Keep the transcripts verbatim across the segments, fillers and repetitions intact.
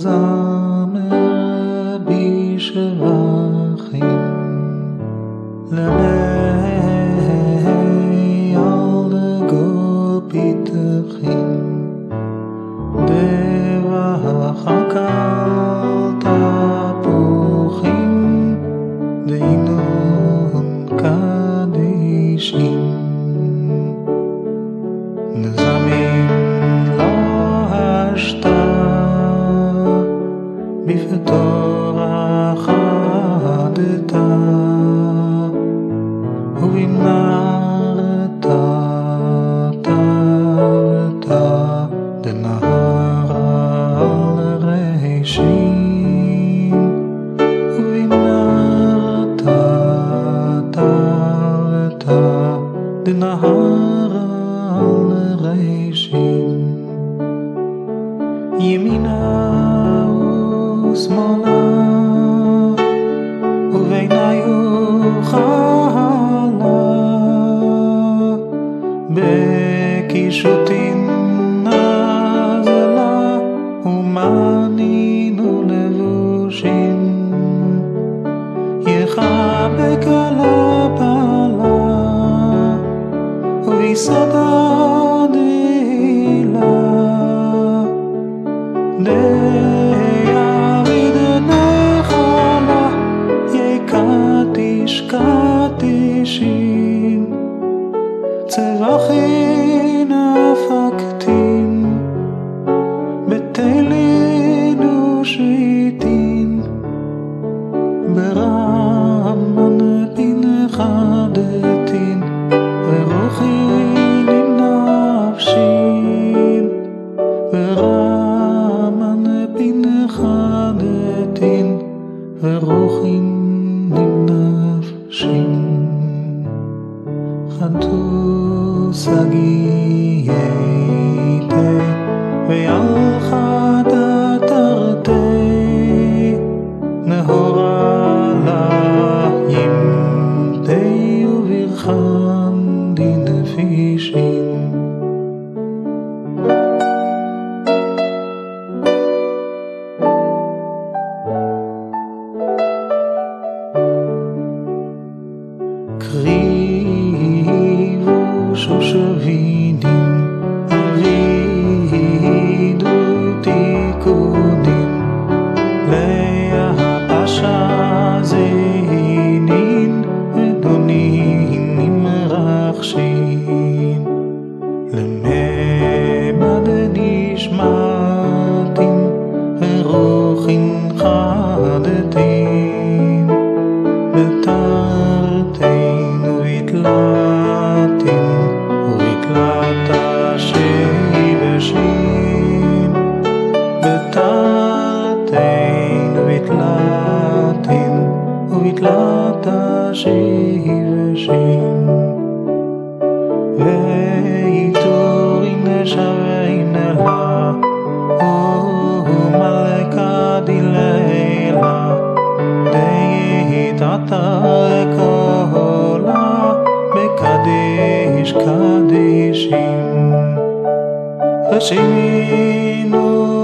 זמר בשבחים למי על דגו פיתחים דבח הקל תפוחים דינון קדישים נזמים לא השתה בפתור החדתה ובמנהרת תרתה דנהר על רשים ובמנהרת תרתה דנהר על רשים ימינה ושמאלה וביניי וחלה בקישוטין נזלה ומנינו לבושים יחבק על הפעלה ויסדה דהילה דיריד נחלה יקדיש קדישין צבחין הפקטין בתלין ושריטין ברמן פנחדתין ורוחין עם נפשין ברמן פנחדתין ורוחין עם נפשין חנתו סגייתה ויalcha תרתי נהורה לים די וברחן דין פישים קריבו שושבינים אבידו תיקונים לאה הפשה זהינין ודונים נמרחשים לממד נשמתים ורוחין חדתים בתרתין ובתלתין ובתלתה שיבשים בתרתין ובתלתין ובתלתה שיבשים ואיתורין שווין לה ומלכה דלילה דהיתתה קולה בקדיש קדישים רשימין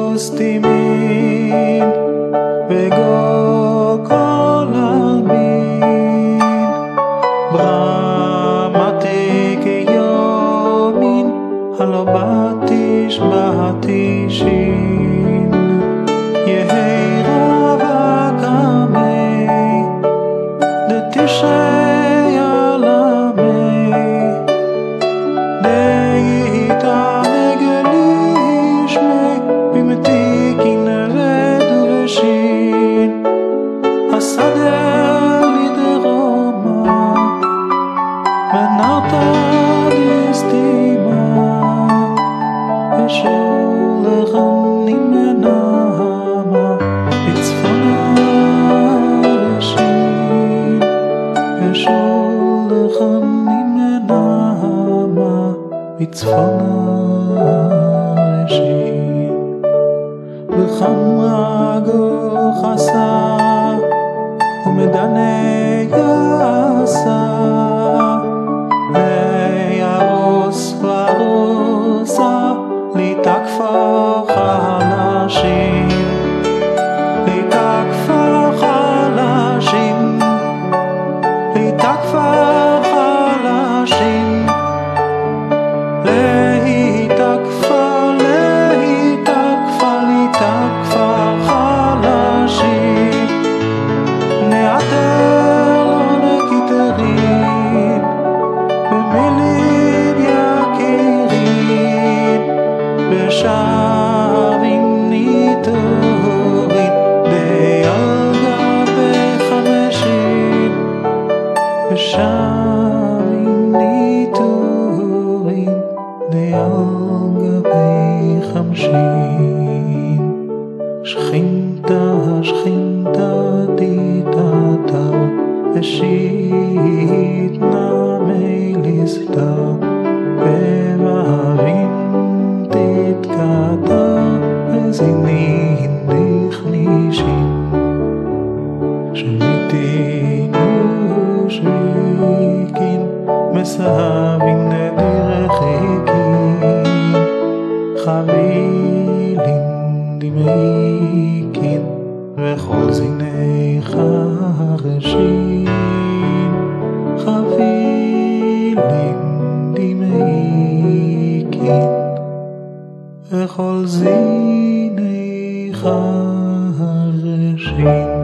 וסתימין וגול כל אלבין ברמתי כיומין הלא בתיש בתישין יהי רבה קמי דתשעי עלמי דהיתה מגלי שמי במתיקין ודורשין השדה לדרומה ונרתה דסתימה ושולחנים מנהמה בצפונה ראשין ושולחנים מנהמה בצפונה ראשין וחמרה גוחסה ומדנה יעשה לירוס ורוסה לתקפה חלשים ושבים ניטורים די על גבי חמשים ושבים ניטורים די על גבי חמשים שכינתה שכינתה תיתתה ושיט נמי ליסתה ובאבים תתקעתה וזינין דכנישים שמיתינו שוויקין מסהבין דרחיקין חבילין דמיקין וכל זיני חרשים חבילין דמיקין וכל זיני חרשים